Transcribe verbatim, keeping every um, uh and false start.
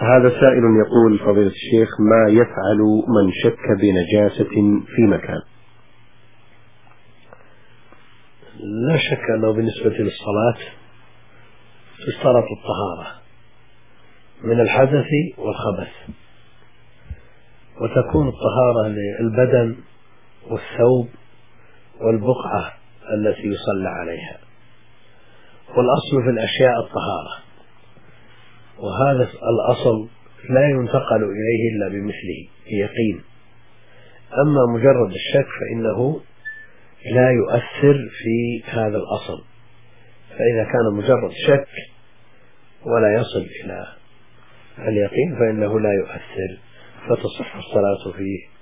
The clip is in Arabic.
هذا سائل يقول: فضيلة الشيخ، ما يفعل من شك بنجاسة في مكان؟ لا شك أنه بالنسبة للصلاة تشترط الطهارة من الحدث والخبث، وتكون الطهارة للبدن والثوب والبقعة التي يصلى عليها، والأصل في الأشياء الطهارة، وهذا الأصل لا ينتقل إليه إلا بمثله بيقين. أما مجرد الشك فإنه لا يؤثر في هذا الأصل، فإذا كان مجرد شك ولا يصل إلى اليقين فإنه لا يؤثر، فتصح الصلاة فيه